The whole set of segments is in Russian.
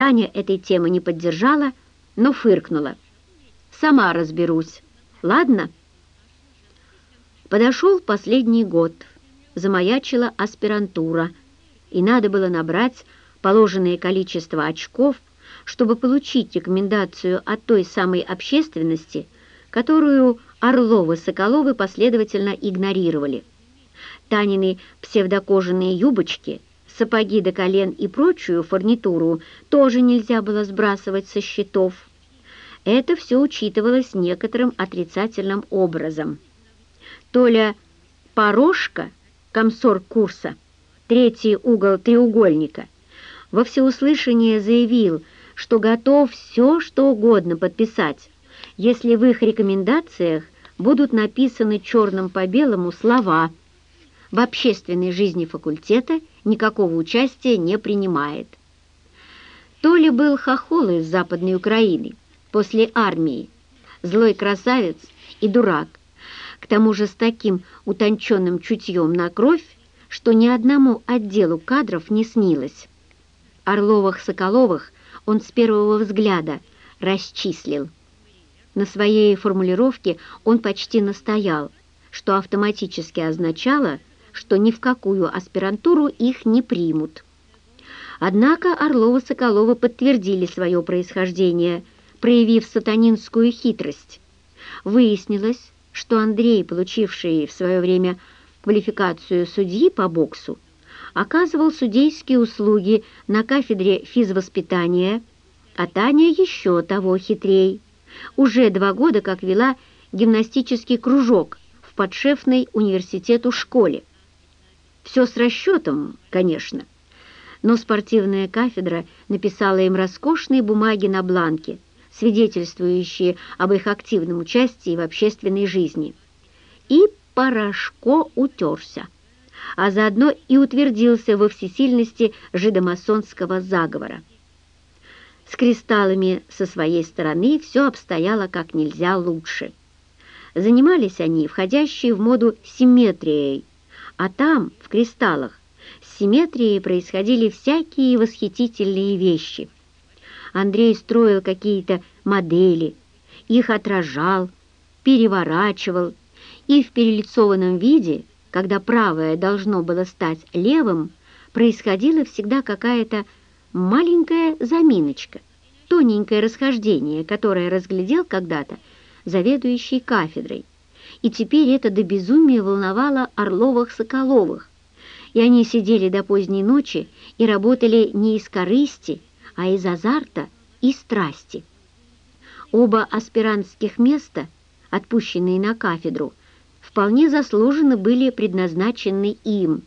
Таня этой темы не поддержала, но фыркнула. «Сама разберусь. Ладно?» Подошел последний год. Замаячила аспирантура, и надо было набрать положенное количество очков, чтобы получить рекомендацию от той самой общественности, которую Орловы-Соколовы последовательно игнорировали. Танины псевдокожаные юбочки, сапоги до колен и прочую фурнитуру тоже нельзя было сбрасывать со счетов. Это все учитывалось некоторым отрицательным образом. Толя Порошка, комсорг курса, третий угол треугольника, во всеуслышание заявил, что готов все, что угодно подписать, если в их рекомендациях будут написаны черным по белому слова: «В общественной жизни факультета никакого участия не принимает». Толя был хохол из Западной Украины, после армии, злой красавец и дурак, к тому же с таким утонченным чутьем на кровь, что ни одному отделу кадров не снилось. Орловых-Соколовых он с первого взгляда расчислил. На своей формулировке он почти настоял, что автоматически означало, что ни в какую аспирантуру их не примут. Однако Орловы-Соколовы подтвердили свое происхождение, проявив сатанинскую хитрость. Выяснилось, что Андрей, получивший в свое время квалификацию судьи по боксу, оказывал судейские услуги на кафедре физвоспитания, а Таня еще того хитрей. Уже 2 года как вела гимнастический кружок в подшефной университету школе. Все с расчетом, конечно, но спортивная кафедра написала им роскошные бумаги на бланке, свидетельствующие об их активном участии в общественной жизни. И Порошко утерся, а заодно и утвердился во всесильности жидомасонского заговора. С кристаллами со своей стороны все обстояло как нельзя лучше. Занимались они входящей в моду симметрией, а там, в кристаллах, с симметрией происходили всякие восхитительные вещи. Андрей строил какие-то модели, их отражал, переворачивал, и в перелицованном виде, когда правое должно было стать левым, происходила всегда какая-то маленькая заминочка, тоненькое расхождение, которое разглядел когда-то заведующий кафедрой. И теперь это до безумия волновало Орловых-Соколовых, и они сидели до поздней ночи и работали не из корысти, а из азарта и страсти. Оба аспирантских места, отпущенные на кафедру, вполне заслуженно были предназначены им.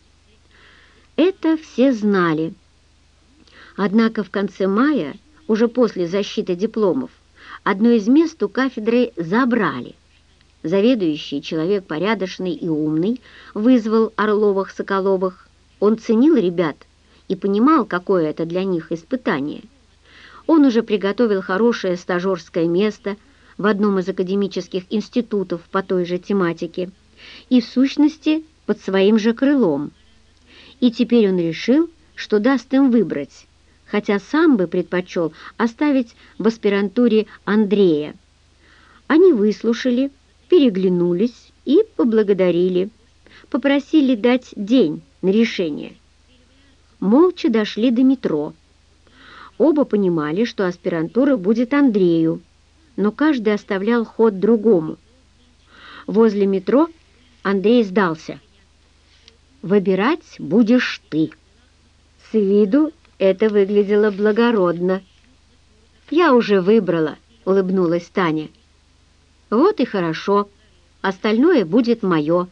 Это все знали. Однако в конце мая, уже после защиты дипломов, одно из мест у кафедры забрали. Заведующий, человек порядочный и умный, вызвал Орловых-Соколовых. Он ценил ребят и понимал, какое это для них испытание. Он уже приготовил хорошее стажерское место в одном из академических институтов по той же тематике и, в сущности, под своим же крылом. И теперь он решил, что даст им выбрать, хотя сам бы предпочел оставить в аспирантуре Андрея. Они выслушали, переглянулись и поблагодарили, попросили дать день на решение. Молча дошли до метро. Оба понимали, что аспирантура будет Андрею, но каждый оставлял ход другому. Возле метро Андрей сдался. «Выбирать будешь ты». С виду это выглядело благородно. «Я уже выбрала», — улыбнулась Таня. «Вот и хорошо, остальное будет мое».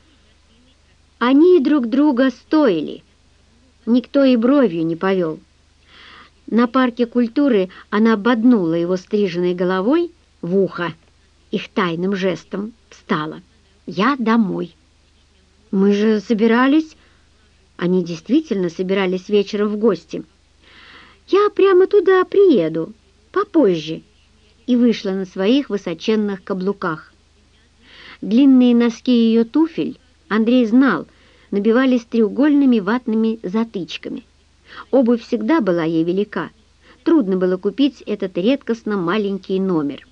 Они друг друга стоили. Никто и бровью не повел. На парке культуры она боднула его стриженной головой в ухо. Их тайным жестом встала. «Я домой». «Мы же собирались...» Они действительно собирались вечером в гости. «Я прямо туда приеду, попозже», и вышла на своих высоченных каблуках. Длинные носки ее туфель, Андрей знал, набивались треугольными ватными затычками. Обувь всегда была ей велика, трудно было купить этот редкостно маленький номер.